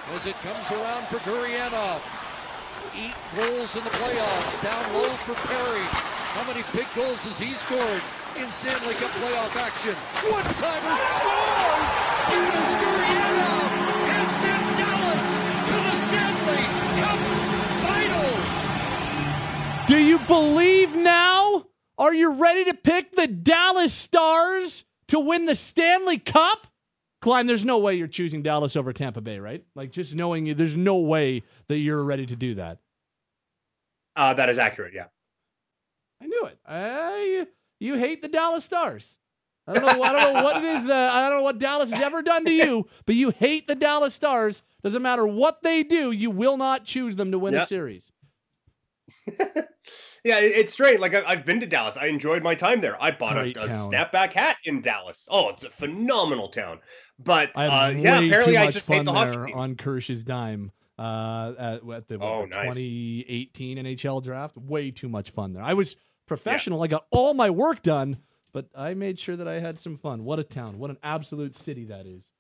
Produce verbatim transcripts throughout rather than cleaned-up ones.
as it comes around for Gurianov. Eight goals in the playoffs. Down low for Perry. How many big goals has he scored in Stanley Cup playoff action? One-timer scores! Yudis Gurianov has sent Dallas to the Stanley Cup final! Do you believe now? Are you ready to pick the Dallas Stars to win the Stanley Cup? Klein, there's no way you're choosing Dallas over Tampa Bay, right? Like, just knowing you, there's no way that you're ready to do that. Uh, that is accurate, yeah. I knew it. I, you hate the Dallas Stars. I don't know. I don't know what it is that I don't know what Dallas has ever done to you, but you hate the Dallas Stars. Doesn't matter what they do, you will not choose them to win yep. a series. Yeah, it's strange. Like, I've been to Dallas. I enjoyed my time there. I bought a, a snapback hat in Dallas. Oh, it's a phenomenal town. But uh, yeah, apparently I just hate the hockey team. On Kirsch's dime uh, at, at the, oh, what, the nice. twenty eighteen N H L draft. Way too much fun there. I was professional. Yeah. I got all my work done, but I made sure that I had some fun. What a town. What an absolute city that is.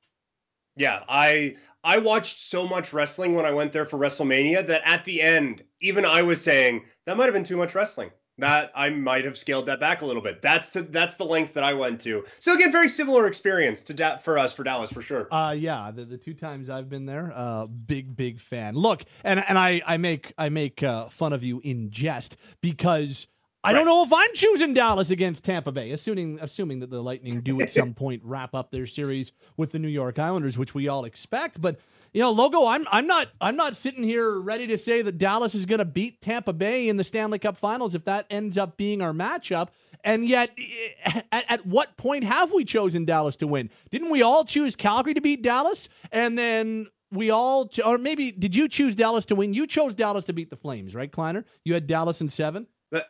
Yeah, I I watched so much wrestling when I went there for WrestleMania that at the end, even I was saying that might have been too much wrestling. That I might have scaled that back a little bit. That's to that's the lengths that I went to. So again, very similar experience to da- for us for Dallas for sure. Uh yeah, the, the two times I've been there, uh big big fan. Look, and and I I make I make uh, fun of you in jest because I right. don't know if I'm choosing Dallas against Tampa Bay, assuming assuming that the Lightning do at some point wrap up their series with the New York Islanders, which we all expect. But you know, Logo, I'm I'm not I'm not sitting here ready to say that Dallas is going to beat Tampa Bay in the Stanley Cup Finals if that ends up being our matchup. And yet, at, at what point have we chosen Dallas to win? Didn't we all choose Calgary to beat Dallas? And then we all, or maybe did you choose Dallas to win? You chose Dallas to beat the Flames, right, Kleiner? You had Dallas in seven.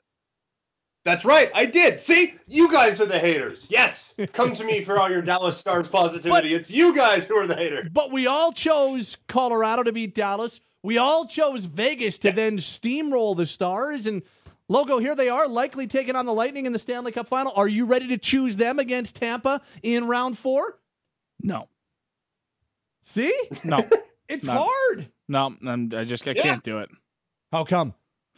That's right. I did. See, you guys are the haters. Yes. Come to me for all your Dallas Stars positivity. But, it's you guys who are the haters. But we all chose Colorado to beat Dallas. We all chose Vegas to yeah. then steamroll the Stars. And Logo, here they are, likely taking on the Lightning in the Stanley Cup Final. Are you ready to choose them against Tampa in round four? No. See? No. It's no. hard. No, I'm, I just I yeah. can't do it. How come?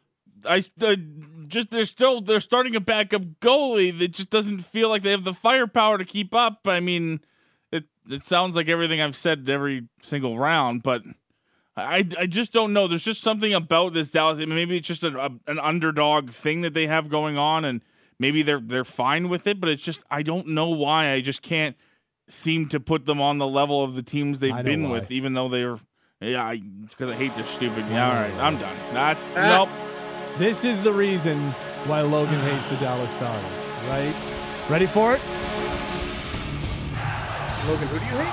I uh, just they're still they're starting a backup goalie that just doesn't feel like they have the firepower to keep up. I mean, it it sounds like everything I've said every single round, but I, I just don't know. There's just something about this Dallas. Maybe it's just a, a, an underdog thing that they have going on, and maybe they're they're fine with it. But it's just I don't know why. I just can't seem to put them on the level of the teams they've been why. with, even though they're yeah because I, I hate their stupid. Yeah, all right, I'm done. That's uh, nope. This is the reason why Logan hates the Dallas Stars, right? Ready for it? Logan, who do you hate?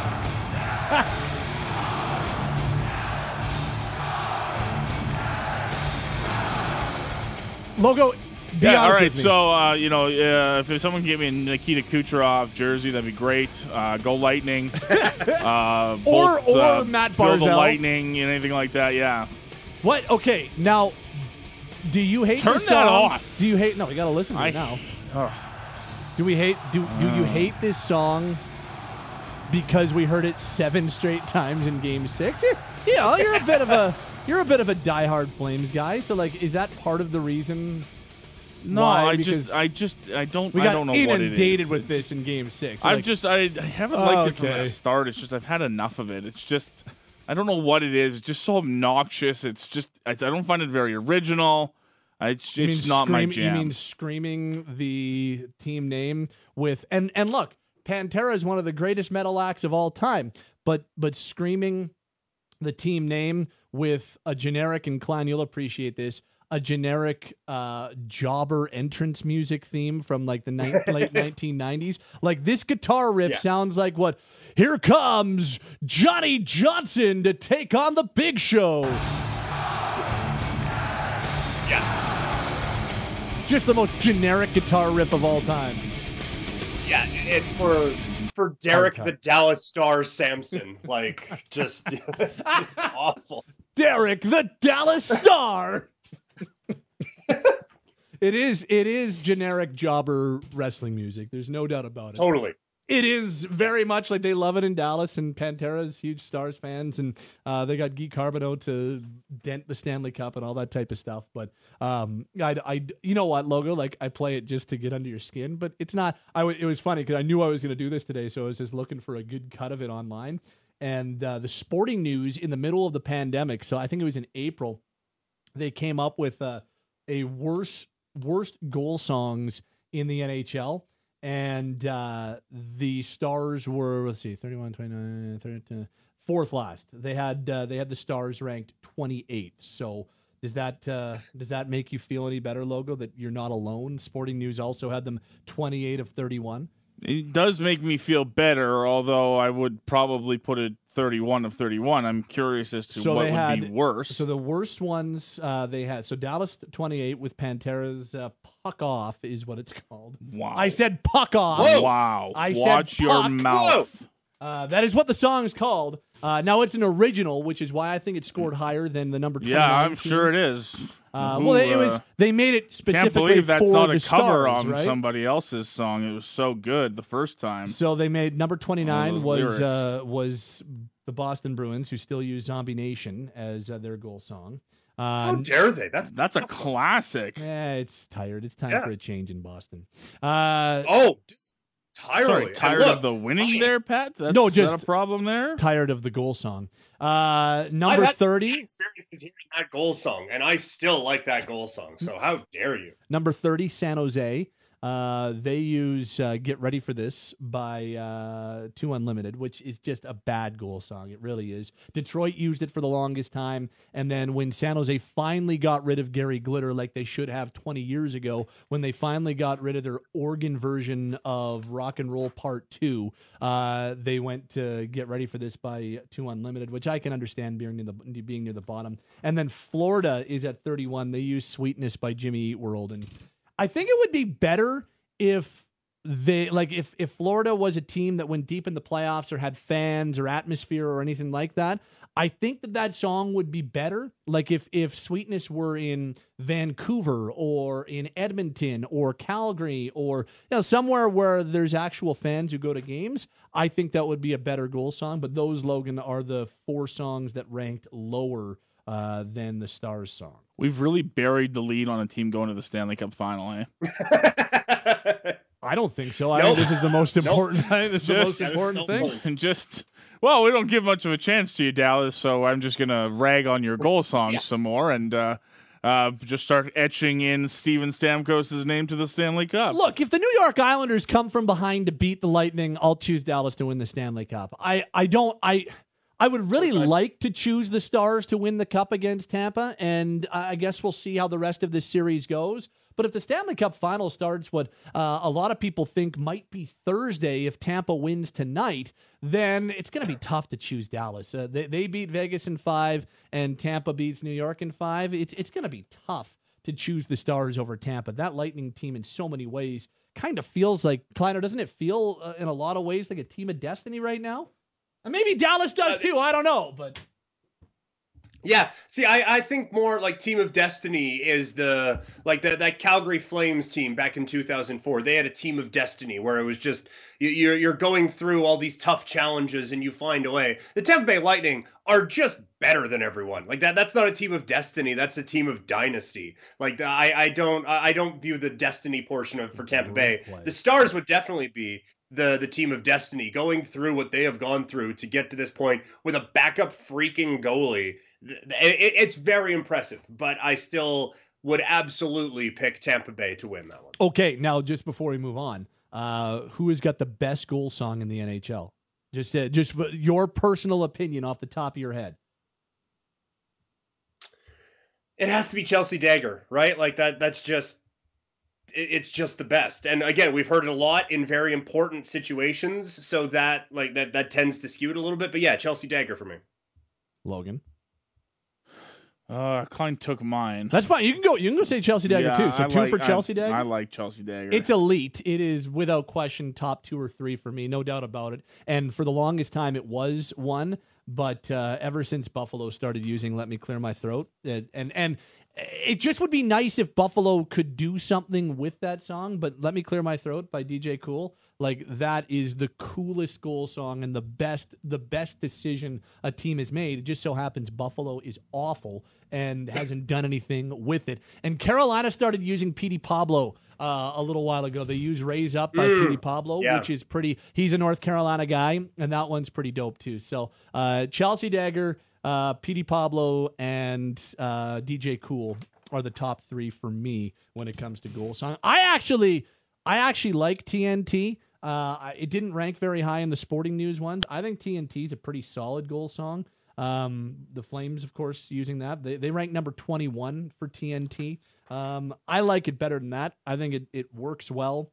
Logo, be yeah, honest all right. with me. So, uh, you know, uh, if someone can give me a Nikita Kucherov jersey, that'd be great. Uh, go Lightning. uh, or both, or uh, Matt Barzal. Barzal. The Lightning, anything like that, yeah. What? Okay, now... Do you hate Turn this that song? off. Do you hate? No, we gotta listen to I, it now. Oh. Do we hate? Do do you hate this song because we heard it seven straight times in Game Six? You're, you know, you're a bit of a you're a bit of a diehard Flames guy. So, like, is that part of the reason? No, why? I because just, I just, I don't, we I got don't know what it is. inundated with this in Game Six. I've like, just, I, I haven't liked oh, it from okay. the start. It's just I've had enough of it. It's just, I don't know what it is. It's just so obnoxious. It's just, I, I don't find it very original. It's, it's not scream, my jam. You mean screaming the team name with and and look, Pantera is one of the greatest metal acts of all time, but but screaming the team name with a generic, and Klein, you'll appreciate this, a generic uh, jobber entrance music theme from like the ni- late nineteen nineties. Like this guitar riff yeah. sounds like what? Here comes Johnny Johnson to take on the Big Show. Yeah. Just the most generic guitar riff of all time. Yeah, it's for for Derek the Dallas Stars Samson. Like, just awful. Derek the Dallas Star. It is it is generic jobber wrestling music. There's no doubt about it. Totally. It is very much like they love it in Dallas, and Pantera's huge Stars fans, and uh, they got Guy Carbonneau to dent the Stanley Cup and all that type of stuff. But um, I, I, you know what, Logo? Like I play it just to get under your skin, but it's not. I w- it was funny because I knew I was going to do this today, so I was just looking for a good cut of it online. And uh, the Sporting News in the middle of the pandemic, so I think it was in April, they came up with uh, a worst worst goal songs in the N H L. And uh, the Stars were, let's see, thirty-one, twenty-nine, thirty, fourth last. They had uh, they had the Stars ranked twenty-eighth. So does that uh, does that make you feel any better, Logo, that you're not alone? Sporting News also had them twenty-eight of thirty-one. It does make me feel better, although I would probably put it thirty-one of thirty-one. I'm curious as to So what they would had- be worse. So the worst ones uh, they had. So Dallas twenty-eight with Pantera's uh, Puck Off is what it's called. Wow. I said Puck Off. Whoa. Wow. I said Watch your puck. mouth. Uh, that is what the song is called. Uh, now it's an original, which is why I think it scored higher than the number twenty-nine. Yeah, I'm team. sure it is. Uh, Who, well, it was uh, they made it Can't specifically believe that's for not the a cover Stars, on right? somebody else's song. It was so good the first time. So they made number twenty-nine those was lyrics. uh, was the Boston Bruins, who still use Zombie Nation as uh, their goal song. How Uh, dare they? That's That's a awesome. classic. eh, it's tired. It's time Yeah. for a change in Boston. Uh, Oh, just entirely. Sorry, And tired look, of the winning I- there, Pat? That's, No, is that just- a problem there? tired of the goal song. Uh, I've number had thirty. experiences hearing that goal song, and I still like that goal song. So how dare you? Number thirty, San Jose. Uh, they use uh, Get Ready for This by uh, Two Unlimited, which is just a bad goal song. It really is. Detroit used it for the longest time. And then when San Jose finally got rid of Gary Glitter, like they should have twenty years ago, when they finally got rid of their organ version of Rock and Roll Part two, uh, they went to Get Ready for This by Two Unlimited, which I can understand being near the, being near the bottom. And then Florida is at thirty-one. They use Sweetness by Jimmy Eat World. And I think it would be better if they like if if Florida was a team that went deep in the playoffs or had fans or atmosphere or anything like that. I think that that song would be better. Like if if Sweetness were in Vancouver or in Edmonton or Calgary or you know somewhere where there's actual fans who go to games. I think that would be a better goal song. But those, Logan, are the four songs that ranked lower uh, than the Stars song. We've really buried the lead on a team going to the Stanley Cup final, eh? I don't think so. I Nope. think this is the most important. I think this is the most Just- important thing. And just, well, we don't give much of a chance to you, Dallas, so I'm just going to rag on your goal songs Yeah. some more and uh, uh, just start etching in Steven Stamkos' name to the Stanley Cup. Look, if the New York Islanders come from behind to beat the Lightning, I'll choose Dallas to win the Stanley Cup. I, I don't I I would really like to choose the Stars to win the Cup against Tampa, and I guess we'll see how the rest of this series goes. But if the Stanley Cup final starts what uh, a lot of people think might be Thursday if Tampa wins tonight, then it's going to be tough to choose Dallas. Uh, they, they beat Vegas in five, and Tampa beats New York in five. It's, it's going to be tough to choose the Stars over Tampa. That Lightning team in so many ways kind of feels like, Kleiner, doesn't it feel uh, in a lot of ways like a team of destiny right now? And maybe Dallas does Uh, too. I don't know, but Yeah, see, I, I think more like Team of Destiny is the like that that Calgary Flames team back in two thousand four. They had a Team of Destiny where it was just you, you're you're going through all these tough challenges and you find a way. The Tampa Bay Lightning are just better than everyone. Like that. That's not a Team of Destiny. That's a Team of Dynasty. Like I I don't I don't view the Destiny portion of for Tampa Bay. The Stars would definitely be the the Team of Destiny going through what they have gone through to get to this point with a backup freaking goalie. It's very impressive, but I still would absolutely pick Tampa Bay to win that one. okay. Now, just before we move on, uh, who has got the best goal song in the N H L? Just, uh, just your personal opinion off the top of your head. It has to be Chelsea Dagger, right? Like that. That's just. It's just the best. And again, we've heard it a lot in very important situations, so that like that that tends to skew it a little bit. But yeah, Chelsea Dagger for me. Logan, Uh, Klein took mine. that's fine. You can go. You can go say Chelsea Dagger Yeah, too. So I two like- for Chelsea I, Dagger. I like Chelsea Dagger. It's elite. It is without question top two or three for me, no doubt about it. And for the longest time, it was one. But uh, ever since Buffalo started using "Let Me Clear My Throat," it, and and it just would be nice if Buffalo could do something with that song. But "Let Me Clear My Throat" by D J Cool, Like, that is the coolest goal song and the best the best decision a team has made. It just so happens Buffalo is awful and hasn't done anything with it. And Carolina started using Petey Pablo uh, a little while ago. They use Raise Up by Mm, Petey Pablo, yeah. which is pretty – he's a North Carolina guy, and that one's pretty dope too. So uh, Chelsea Dagger, uh, Petey Pablo, and uh, D J Cool are the top three for me when it comes to goal song. I actually – I actually like T N T. Uh, I- it didn't rank very high in the Sporting News ones. I think T N T is a pretty solid goal song. Um, the Flames, of course, using that. They they rank number twenty-one for T N T. Um, I like it better than that. I think it, it works well.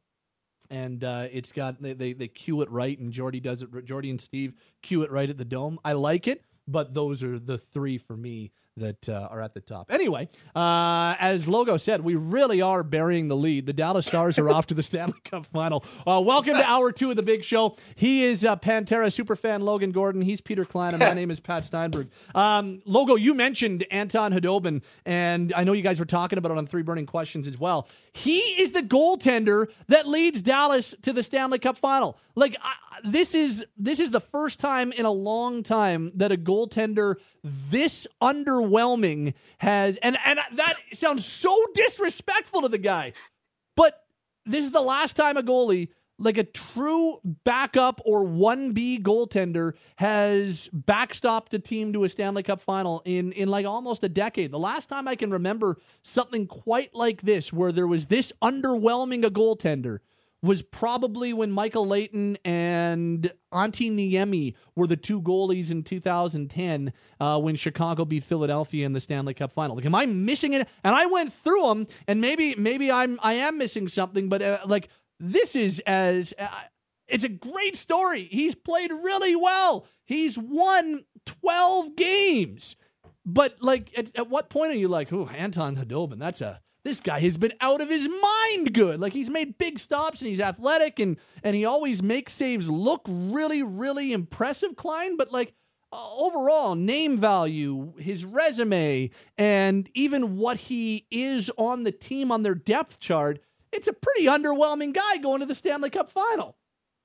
And uh, it's got they, they they cue it right, and Jordy does it. Jordy and Steve cue it right at the Dome. I like it, but those are the three for me that uh, are at the top. Anyway, uh, as Logo said, we really are burying the lead. The Dallas Stars are off to the Stanley Cup Final. Uh, welcome to hour two of the Big Show. He is uh, Pantera superfan Logan Gordon. He's Peter Klein, and my name is Pat Steinberg. Um, Logo, you mentioned Anton Khudobin, and I know you guys were talking about it on Three Burning Questions as well. He is the goaltender that leads Dallas to the Stanley Cup Final. Like, I, this is this is the first time in a long time that a goaltender this underwhelming has, and and that sounds so disrespectful to the guy, but this is the last time a goalie, like a true backup or one B goaltender, has backstopped a team to a Stanley Cup Final in, in like almost a decade. The last time I can remember something quite like this, where there was this underwhelming a goaltender, was probably when Michael Leighton and Antti Niemi were the two goalies in two thousand ten uh, when Chicago beat Philadelphia in the Stanley Cup Final. Like, am I missing it? And I went through them, and maybe maybe I'm I am missing something, but uh, like, this is as uh, it's a great story. He's played really well. He's won twelve games, but like, at, at what point are you like, oh, Anton Khudobin, that's a This guy has been out of his mind good. Like, he's made big stops, and he's athletic, and and he always makes saves look really, really impressive, Klein. But, like, uh, overall, name value, his resume, and even what he is on the team on their depth chart, it's a pretty underwhelming guy going to the Stanley Cup Final.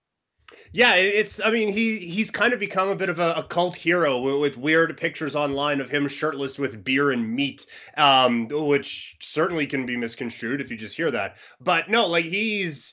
Yeah, it's, I mean, he he's kind of become a bit of a, a cult hero with, with weird pictures online of him shirtless with beer and meat, um, which certainly can be misconstrued if you just hear that. But no, like, he's,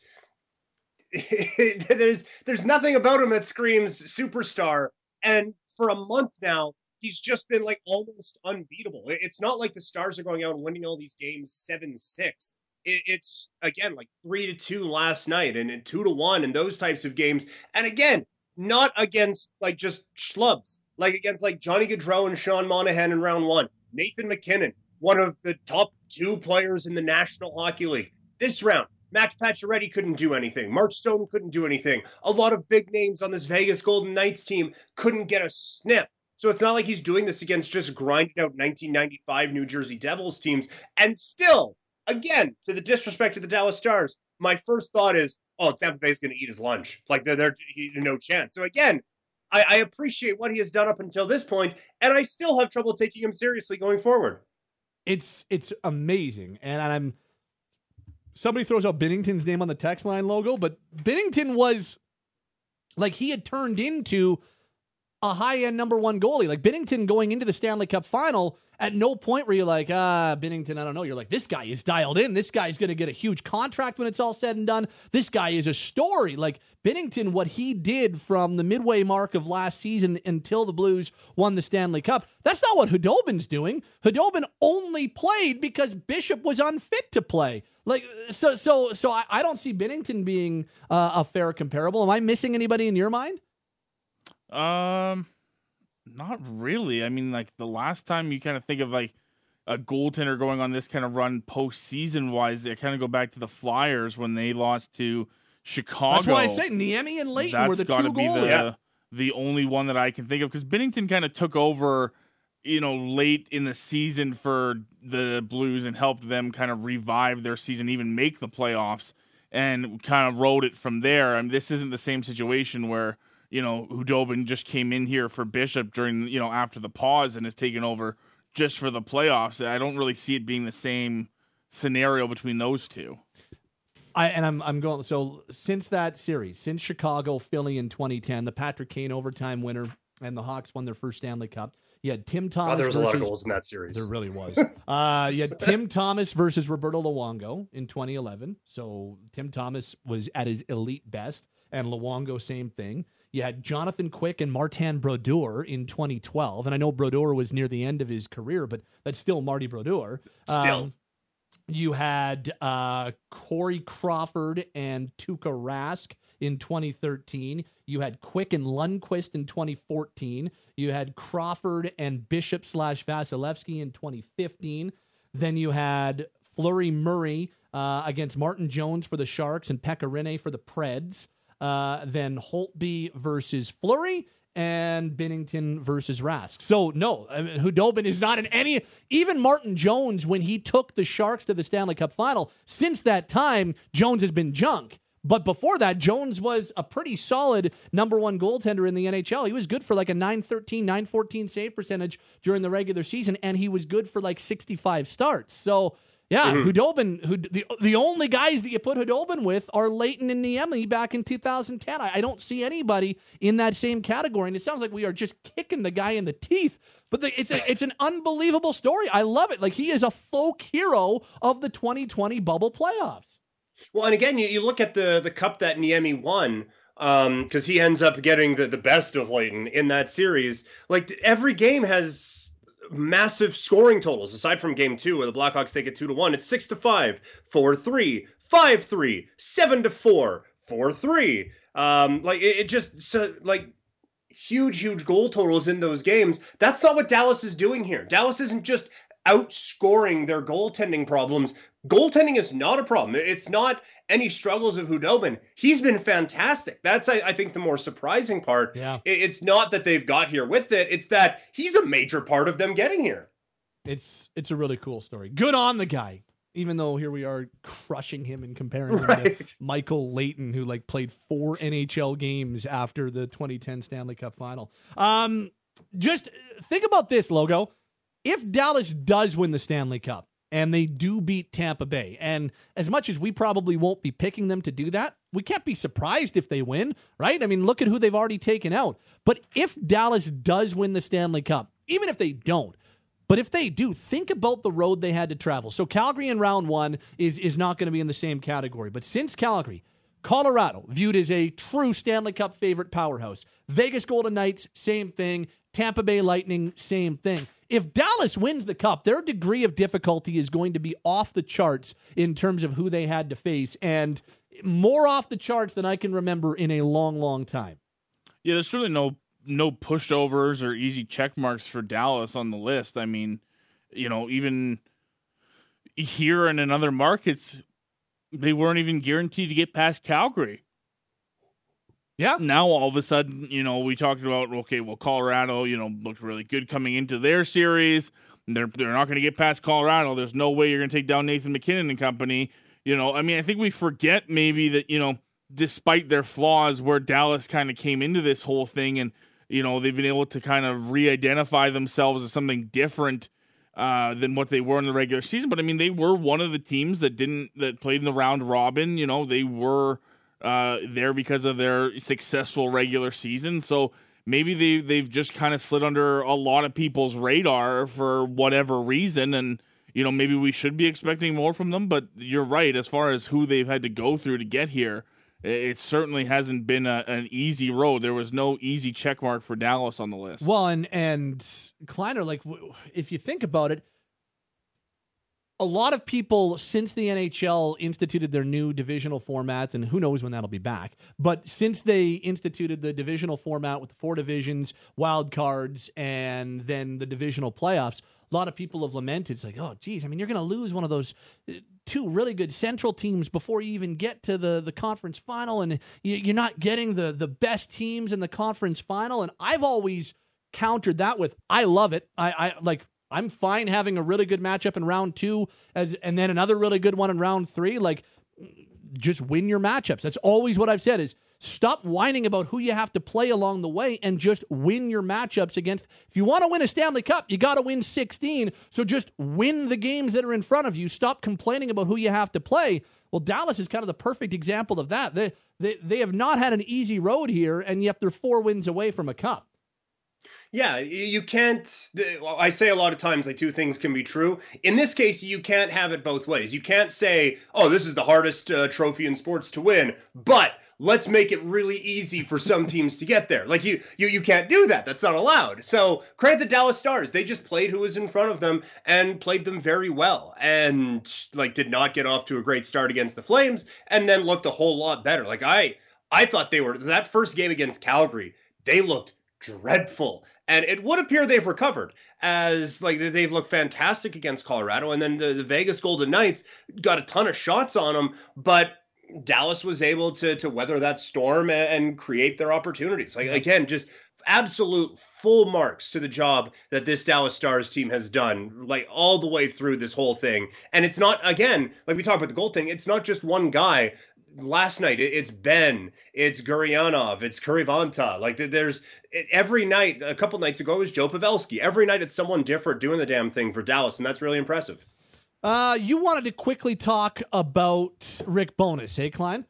there's there's nothing about him that screams superstar. And for a month now, he's just been like almost unbeatable. It's not like the Stars are going out and winning all these games seven six. It's, again, like three to two last night and, and two to one and those types of games. And again, not against like just schlubs, like against like Johnny Gaudreau and Sean Monahan in round one, Nathan McKinnon, one of the top two players in the National Hockey League. This round, Max Pacioretty couldn't do anything. Mark Stone couldn't do anything. A lot of big names on this Vegas Golden Knights team couldn't get a sniff. So it's not like he's doing this against just grinded out nineteen ninety-five New Jersey Devils teams. And still, again, to the disrespect of the Dallas Stars, my first thought is, oh, Tampa Bay's going to eat his lunch. Like, they're, they're he, no chance. So again, I, I appreciate what he has done up until this point, and I still have trouble taking him seriously going forward. It's it's amazing, and I'm. Somebody throws out Binnington's name on the text line, Logo, but Binnington was like, he had turned into a high-end number one goalie. Like, Binnington going into the Stanley Cup Final, at no point were you like, ah, Binnington, I don't know. You're like, this guy is dialed in. This guy's going to get a huge contract when it's all said and done. This guy is a story. Like, Binnington, what he did from the midway mark of last season until the Blues won the Stanley Cup, that's not what Khudobin's doing. Khudobin only played because Bishop was unfit to play. Like, so so so I, I don't see Binnington being uh, a fair comparable. Am I missing anybody in your mind? Um, not really. I mean, like, the last time you kind of think of like a goaltender going on this kind of run postseason wise, I kind of go back to the Flyers when they lost to Chicago. That's why I say Niemi and Leighton That's were the two gotta be goalies. the, Yeah. the only one that I can think of, because Binnington kind of took over, you know, late in the season for the Blues and helped them kind of revive their season, even make the playoffs, and kind of rode it from there. I mean, this isn't the same situation where, you know, Khudobin just came in here for Bishop during, you know, after the pause and has taken over just for the playoffs. I don't really see it being the same scenario between those two. I and I'm I'm going so since that series, since Chicago, Philly in twenty ten, the Patrick Kane overtime winner, and the Hawks won their first Stanley Cup. You had Tim Thomas. Oh, there was versus, a lot of goals in that series. There really was. uh, you had Tim Thomas versus Roberto Luongo in twenty eleven. So Tim Thomas was at his elite best, and Luongo same thing. You had Jonathan Quick and Martin Brodeur in twenty twelve, and I know Brodeur was near the end of his career, but that's still Marty Brodeur. Still. Um, You had uh, Corey Crawford and Tuukka Rask in twenty thirteen. You had Quick and Lundqvist in twenty fourteen. You had Crawford and Bishop slash Vasilevsky in twenty fifteen. Then you had Fleury Murray uh, against Martin Jones for the Sharks and Pekka Rinne for the Preds. Uh, then Holtby versus Fleury. And Binnington versus Rask. So, no, I mean, Khudobin is not in any... Even Martin Jones, when he took the Sharks to the Stanley Cup final, since that time, Jones has been junk. But before that, Jones was a pretty solid number one goaltender in the N H L. He was good for like a nine thirteen, nine fourteen save percentage during the regular season, and he was good for like sixty-five starts. So... Yeah, mm-hmm. Khudobin, who, the the only guys that you put Khudobin with are Leighton and Niemi back in two thousand ten. I, I don't see anybody in that same category, and it sounds like we are just kicking the guy in the teeth. But the, it's a, it's an unbelievable story. I love it. Like, he is a folk hero of the twenty twenty bubble playoffs. Well, and again, you, you look at the the cup that Niemi won, um, because he ends up getting the, the best of Leighton in that series. Like, every game has massive scoring totals aside from game two where the Blackhawks take it two to one. It's six to five, four three, five three, seven to four, four three. Um, like it, it just so like huge, huge goal totals in those games. That's not what Dallas is doing here. Dallas isn't just outscoring their goaltending problems. Goaltending is not a problem. It's not any struggles of Khudobin. He's been fantastic. That's, I, I think, the more surprising part. Yeah. It, it's not that they've got here with it. It's that he's a major part of them getting here. It's it's a really cool story. Good on the guy. Even though here we are crushing him and comparing him right. to Michael Leighton, who like played four N H L games after the twenty ten Stanley Cup final. Um, just think about this, Logo. If Dallas does win the Stanley Cup and they do beat Tampa Bay, and as much as we probably won't be picking them to do that, we can't be surprised if they win, right? I mean, look at who they've already taken out. But if Dallas does win the Stanley Cup, even if they don't, but if they do, think about the road they had to travel. So Calgary in round one is, is not going to be in the same category. But since Calgary, Colorado, viewed as a true Stanley Cup favorite powerhouse. Vegas Golden Knights, same thing. Tampa Bay Lightning, same thing. If Dallas wins the Cup, their degree of difficulty is going to be off the charts in terms of who they had to face, and more off the charts than I can remember in a long, long time. Yeah, there's really no no pushovers or easy check marks for Dallas on the list. I mean, you know, even here and in other markets, they weren't even guaranteed to get past Calgary. Yeah. Now, all of a sudden, you know, we talked about, okay, well, Colorado, you know, looked really good coming into their series. They're they're not going to get past Colorado. There's no way you're going to take down Nathan McKinnon and company. You know, I mean, I think we forget maybe that, you know, despite their flaws, where Dallas kind of came into this whole thing and, you know, they've been able to kind of re-identify themselves as something different uh, than what they were in the regular season. But, I mean, they were one of the teams that didn't, that played in the round robin. You know, they were uh, there because of their successful regular season. So maybe they, they've just kind of slid under a lot of people's radar for whatever reason. And, you know, maybe we should be expecting more from them. But you're right, as far as who they've had to go through to get here, it certainly hasn't been a, an easy road. There was no easy check mark for Dallas on the list. Well, and, and Kleiner, like, if you think about it, a lot of people, since the N H L instituted their new divisional format, and who knows when that'll be back, but since they instituted the divisional format with the four divisions, wild cards, and then the divisional playoffs, a lot of people have lamented. It's like, oh, geez, I mean, you're going to lose one of those two really good central teams before you even get to the, the conference final, and you're not getting the, the best teams in the conference final. And I've always countered that with, I love it. I, I like, I'm fine having a really good matchup in round two as, and then another really good one in round three. Like, just win your matchups. That's always what I've said is, stop whining about who you have to play along the way and just win your matchups against. If you want to win a Stanley Cup, you got to win sixteen. So just win the games that are in front of you. Stop complaining about who you have to play. Well, Dallas is kind of the perfect example of that. They, they, they have not had an easy road here, and yet they're four wins away from a cup. Yeah, you can't. I say a lot of times, like, two things can be true. In this case, you can't have it both ways. You can't say, oh, this is the hardest uh, trophy in sports to win, but let's make it really easy for some teams to get there. Like, you, you, you can't do that. That's not allowed. So credit the Dallas Stars. They just played who was in front of them and played them very well, and like did not get off to a great start against the Flames, and then looked a whole lot better. Like I, I thought they were that first game against Calgary. They looked dreadful. And it would appear they've recovered, as like they've looked fantastic against Colorado. And then the, the Vegas Golden Knights got a ton of shots on them, but Dallas was able to to weather that storm and, and create their opportunities. Like, again, just absolute full marks to the job that this Dallas Stars team has done, like all the way through this whole thing. And it's not, again, like we talked about the goal thing, it's not just one guy. Last night, it's Ben, it's Gurianov, it's Kurivanta. Like, there's every night, a couple nights ago, it was Joe Pavelski. Every night, it's someone different doing the damn thing for Dallas, and that's really impressive. Uh, you wanted to quickly talk about Rick Bowness, hey, Klein?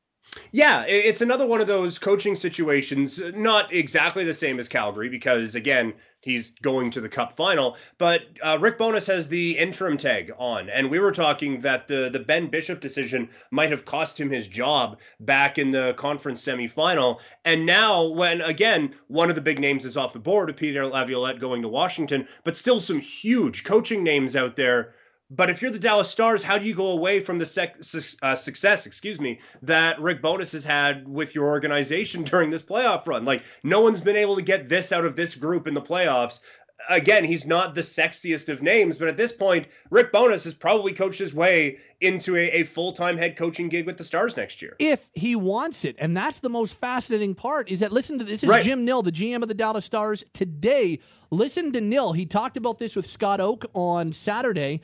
Yeah, it's another one of those coaching situations, not exactly the same as Calgary, because, again, he's going to the Cup final, but uh, Rick Bowness has the interim tag on, and we were talking that the, the Ben Bishop decision might have cost him his job back in the conference semifinal, and now when, again, one of the big names is off the board, Peter Laviolette going to Washington, but still some huge coaching names out there. But if you're the Dallas Stars, how do you go away from the sec- uh, success, excuse me, that Rick Bowness has had with your organization during this playoff run? Like, no one's been able to get this out of this group in the playoffs. Again, he's not the sexiest of names, but at this point, Rick Bowness has probably coached his way into a, a full-time head coaching gig with the Stars next year. If he wants it. And that's the most fascinating part, is that, listen to this, is right. Jim Nill, the G M of the Dallas Stars today. Listen to Nill. He talked about this with Scott Oak on Saturday,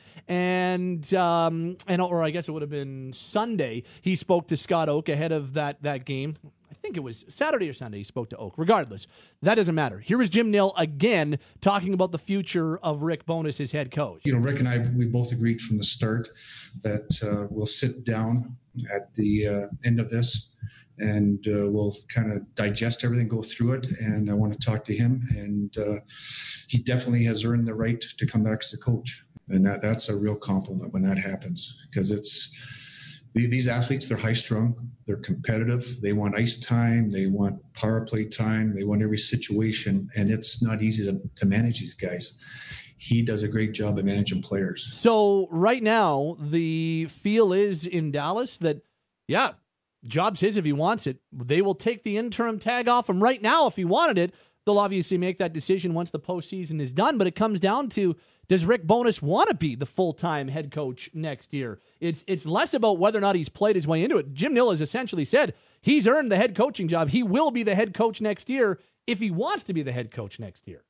and um, and or I guess it would have been Sunday. He spoke to Scott Oak ahead of that that game. I think it was Saturday or Sunday he spoke to Oak. Regardless, that doesn't matter. Here is Jim Nill again talking about the future of Rick Bowness as head coach. You know, Rick and I, we both agreed from the start that uh, we'll sit down at the uh, end of this and uh, we'll kind of digest everything, go through it. And I want to talk to him. And uh, he definitely has earned the right to come back as a coach. And that that's a real compliment when that happens, because it's these athletes, they're high strung, they're competitive, they want ice time, they want power play time, they want every situation, and it's not easy to, to manage these guys. He does a great job of managing players. So right now, the feel is in Dallas that, yeah, job's his if he wants it. They will take the interim tag off him right now if he wanted it. They'll obviously make that decision once the postseason is done, but it comes down to, does Rick Bowness want to be the full-time head coach next year? It's it's less about whether or not he's played his way into it. Jim Nill has essentially said he's earned the head coaching job. He will be the head coach next year if he wants to be the head coach next year.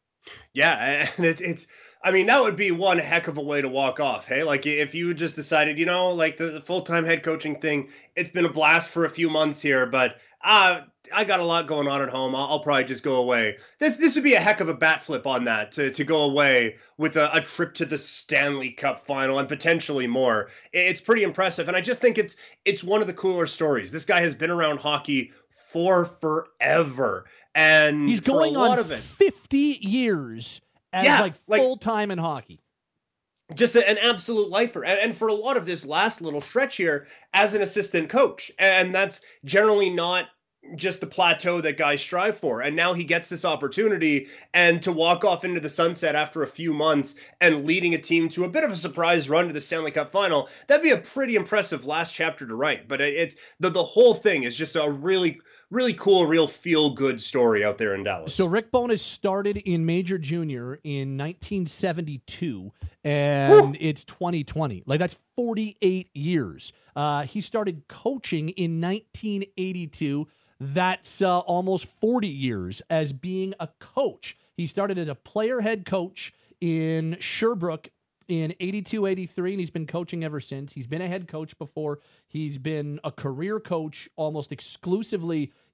Yeah, and it's, it's, I mean, that would be one heck of a way to walk off, hey? Like, if you just decided, you know, like the, the full-time head coaching thing, it's been a blast for a few months here, but uh, I got a lot going on at home. I'll, I'll probably just go away. This this would be a heck of a bat flip on that, to, to go away with a, a trip to the Stanley Cup final and potentially more. It's pretty impressive, and I just think it's it's one of the cooler stories. This guy has been around hockey for forever. And he's going for a lot on of it, fifty years as yeah, like like full time in hockey. Just a, an absolute lifer. And, and for a lot of this last little stretch here as an assistant coach. And that's generally not just the plateau that guys strive for. And now he gets this opportunity, and to walk off into the sunset after a few months and leading a team to a bit of a surprise run to the Stanley Cup final, that'd be a pretty impressive last chapter to write. But it's the, the whole thing is just a really really cool, real feel-good story out there in Dallas. So Rick Bowness started in Major Junior in nineteen seventy-two, and Woo! It's twenty twenty. Like, that's forty-eight years. Uh, he started coaching in nineteen eighty-two. That's uh, almost forty years as being a coach. He started as a player head coach in Sherbrooke in eighty-two eighty-three, and he's been coaching ever since. He's been a head coach before. He's been a career coach almost exclusively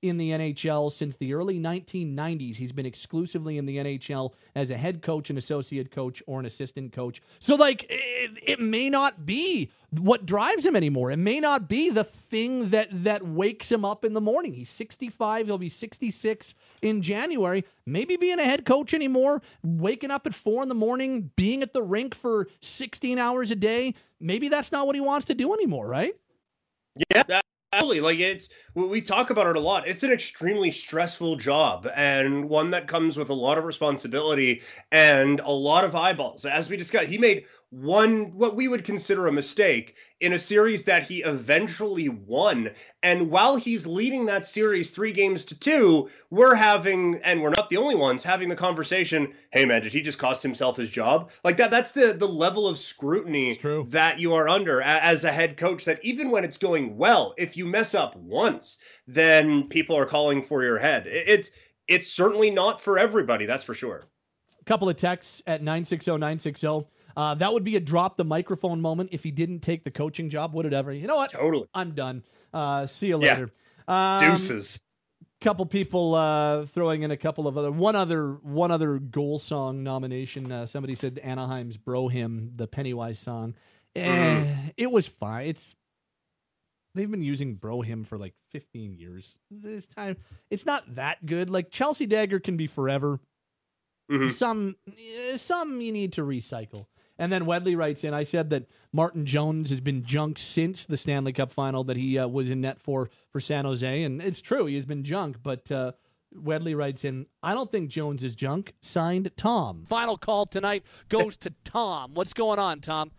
in the N H L since the early nineteen nineties. He's been exclusively in the N H L as a head coach, an associate coach, or an assistant coach. So, like, it, it may not be what drives him anymore. It may not be the thing that that wakes him up in the morning. He's sixty-five. He'll be sixty-six in January. Maybe being a head coach anymore, waking up at four in the morning, being at the rink for sixteen hours a day, maybe that's not what he wants to do anymore, right? Yeah, absolutely. Like, it's, we talk about it a lot. It's an extremely stressful job, and one that comes with a lot of responsibility and a lot of eyeballs. As we discussed, he made one, what we would consider a mistake in a series that he eventually won. And while he's leading that series three games to two, we're having, and we're not the only ones, having the conversation, hey man, did he just cost himself his job? Like that, that's the, the level of scrutiny that you are under as a head coach, that even when it's going well, if you mess up once, then people are calling for your head. It's, it's certainly not for everybody, that's for sure. A couple of texts at nine six zero nine six zero. Uh, that would be a drop the microphone moment if he didn't take the coaching job. Would it ever? You know what? Totally. I'm done. Uh, see you later. Yeah. Um, Deuces. Couple people uh, throwing in a couple of other one other one other goal song nomination. Uh, somebody said Anaheim's "Bro Hymn," the Pennywise song. Eh, Mm. It was fine. It's they've been using "Bro Hymn" for like fifteen years. This time, it's not that good. Like Chelsea Dagger can be forever. Mm-hmm. Some eh, some you need to recycle. And then Wedley writes in, I said that Martin Jones has been junk since the Stanley Cup final that he uh, was in net for for San Jose. And it's true, he has been junk. But uh, Wedley writes in, I don't think Jones is junk. Signed, Tom. Final call tonight goes to Tom. What's going on, Tom?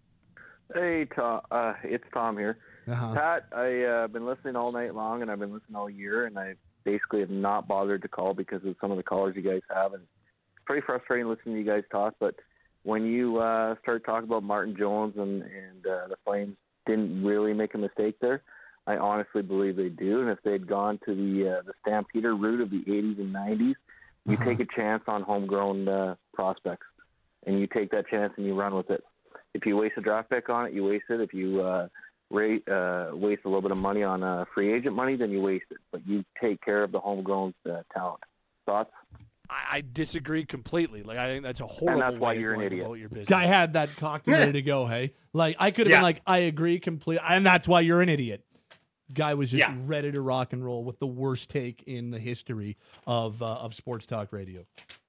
Hey, Tom. Uh, it's Tom here. Uh-huh. Pat, I've uh, been listening all night long, and I've been listening all year, and I basically have not bothered to call because of some of the callers you guys have. And it's pretty frustrating listening to you guys talk, but when you uh, start talking about Martin Jones and, and uh, the Flames didn't really make a mistake there, I honestly believe they do. And if they'd gone to the uh, the Stampeder route of the eighties and nineties, you Uh-huh. take a chance on homegrown uh, prospects, and you take that chance and you run with it. If you waste a draft pick on it, you waste it. If you uh, rate, uh, waste a little bit of money on uh, free agent money, then you waste it. But you take care of the homegrown uh, talent. Thoughts? I, I disagree completely. Like, I think that's a horrible And that's why way you're of an going idiot. about your business. Guy had that cocked and ready to go, hey? Like, I could have Yeah. been like, I agree completely. And that's why you're an idiot. Guy was just Yeah. ready to rock and roll with the worst take in the history of uh, of sports talk radio.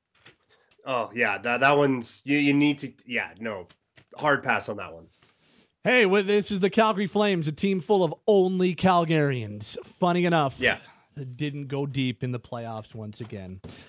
Oh yeah, that that one's you. You need to. Yeah, no, hard pass on that one. Hey, well, this is the Calgary Flames, a team full of only Calgarians. Funny enough, Yeah. didn't go deep in the playoffs once again.